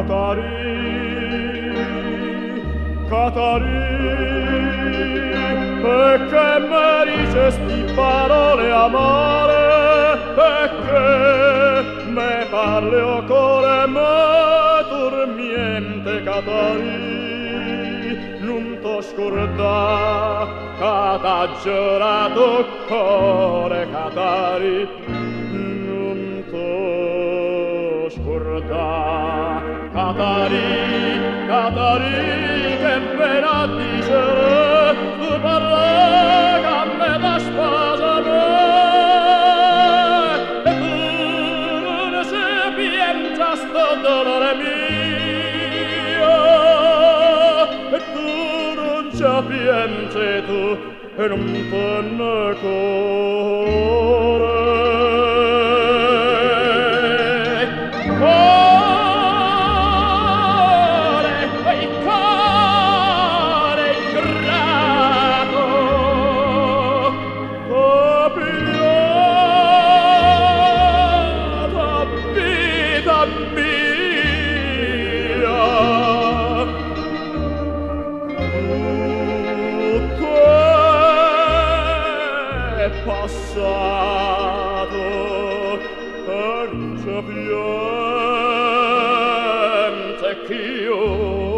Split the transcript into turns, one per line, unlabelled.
perché mi dicesti parole amare, perché me parli o core me turmiente Catari, non t'ho scordato che t'ha giurato core Catari, non t'ho scordato Catari, che pena dicere tu parla che me da sposa me, e tu non sapienza sto dolore mio, e tu non sapienza tu e non tenne core. Passato per sapiente ch'io